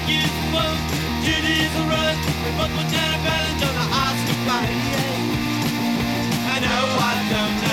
useful. Judy is a run. We both want Jennifer and Jonah asked to play. I know I don't know.